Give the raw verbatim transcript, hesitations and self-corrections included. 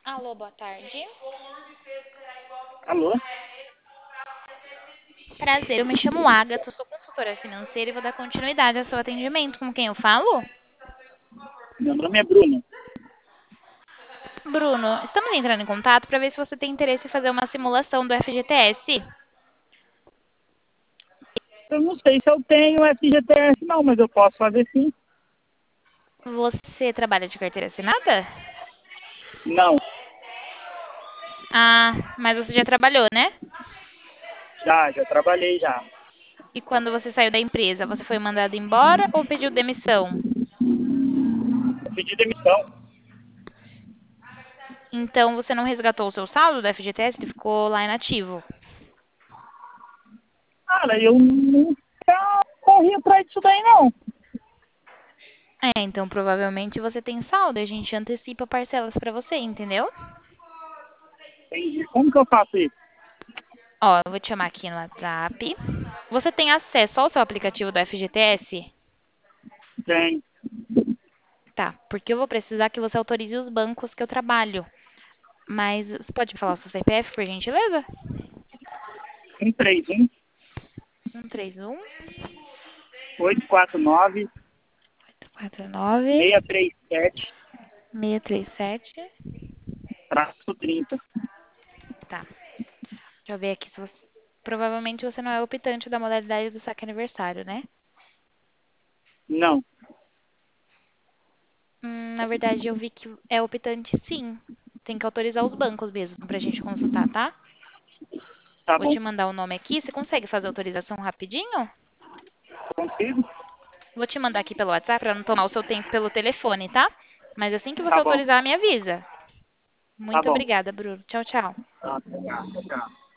Alô, boa tarde. Alô? Prazer, eu me chamo Agatha, sou consultora financeira e vou dar continuidade ao seu atendimento. Com quem eu falo? Meu nome é Bruno. Bruno, estamos entrando em contato para ver se você tem interesse em fazer uma simulação do F G T S. Eu não sei se eu tenho F G T S não, mas eu posso fazer sim. Você trabalha de carteira assinada? Não, Ah, mas você já trabalhou, né? já, já trabalhei já. E quando você saiu da empresa, você foi mandado embora ou pediu demissão? Eu pedi demissão. Então você não resgatou o seu saldo do F G T S, ele ficou lá inativo. Cara, eu nunca corri atrás disso daí não. É, então provavelmente você tem saldo e a gente antecipa parcelas para você, entendeu? Entendi. Como que eu faço isso? Ó, eu vou te chamar aqui no WhatsApp. Você tem acesso ao seu aplicativo do F G T S? Tem. Tá, porque eu vou precisar que você autorize os bancos que eu trabalho. Mas você pode me falar o seu C P F, por gentileza? um três um, Um três um, oito quatro nove, quatro nove, seis três sete, seis três sete. traço trinta. Tá, deixa eu ver aqui se você... Provavelmente você não é optante da modalidade do saque aniversário, né? Não, Hum, na verdade, eu vi que é optante sim. Tem que autorizar os bancos mesmo pra gente consultar, tá? tá Vou bom. te mandar o nome aqui. Você consegue fazer a autorização rapidinho? Consigo? Vou te mandar aqui pelo WhatsApp para não tomar o seu tempo pelo telefone, tá? Mas assim que você Tá bom, autorizar, me avisa. tá Muito bom. obrigada, Bruno. Tchau, tchau. Tá, tchau, tchau.